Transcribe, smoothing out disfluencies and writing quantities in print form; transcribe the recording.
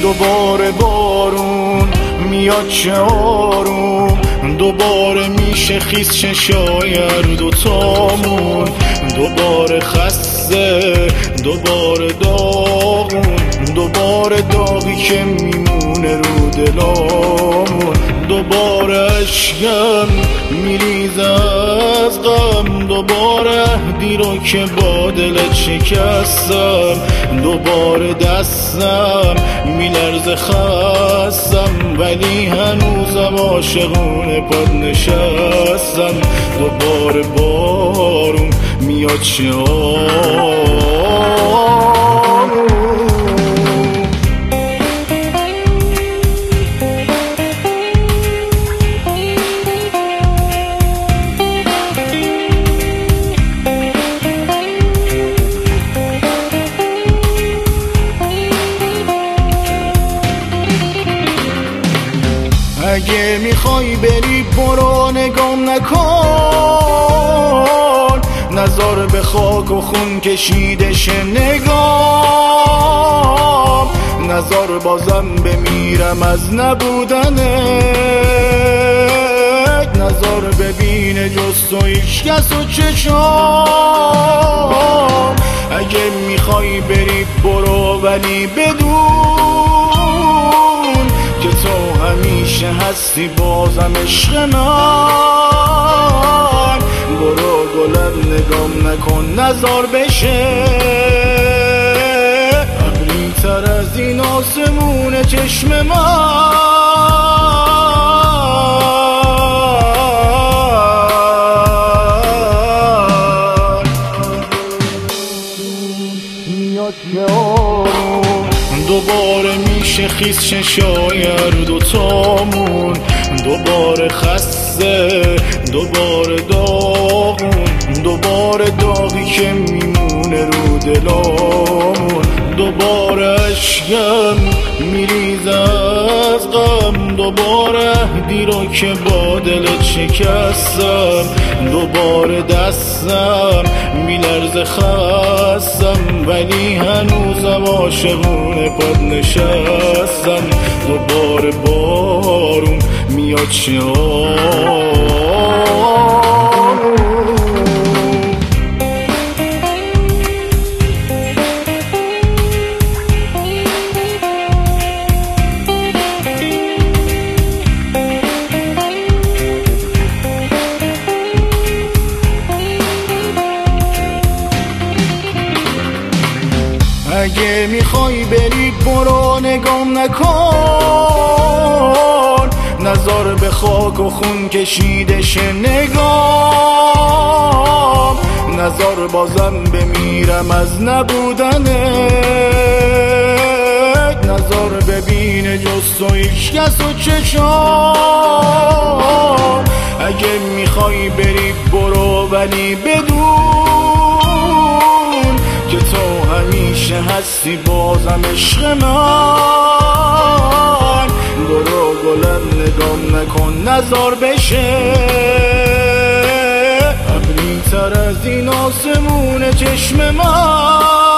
دوباره بارون میاد چه آروم، دوباره میشه خیس چشای هر دوتامون، دوباره خسته دوباره داغون، دوباره داغی که میمونه رو دلامون، دوباره اشکم میریزه از غم، دوباره عهدی رو که با دلت شکستم، دوباره دستم میلرزه خستم ولی هنوزم عاشقونه پاد نشستم، دوباره بارون میاد چه اگه میخوای بری برو نگام نکن، نظر به خاک و خون کشیده شه نگام، نظر بازم بمیرم از نبودنت، نظر ببینه جز تو هیچ کس و چشام، اگه میخوای بری برو ولی بدون که تو همیشه هستی بازم عشق من، برو گلم نگام نکن نظر بشه ابری تر از این آسمون چشم من، دوباره میشه خیس چشای هر دوتامون، دوباره خسته دوباره داغون، دوباره داغی که میمونه رو دلامون، دوباره اشکم میریزه از غم، دوباره عهدی رو که با دلت شکستم، دوباره دستم میلرزه خستم ولی هنوزم عاشقونه پاد نشستم، دوباره بارون میاد چه اگه میخوای بری برو نگام نکن، نظر به خاک و خون کشیده شه نگام، نظر بازم بمیرم از نبودنت، نظر ببینه جز تو هیچ کس و چشام، اگه میخوای بری برو ولی بدون که تو همیشه هستی بازم عشق من، برو گلم نگام نکن نظر بشه ابری تر از این آسمون چشم من.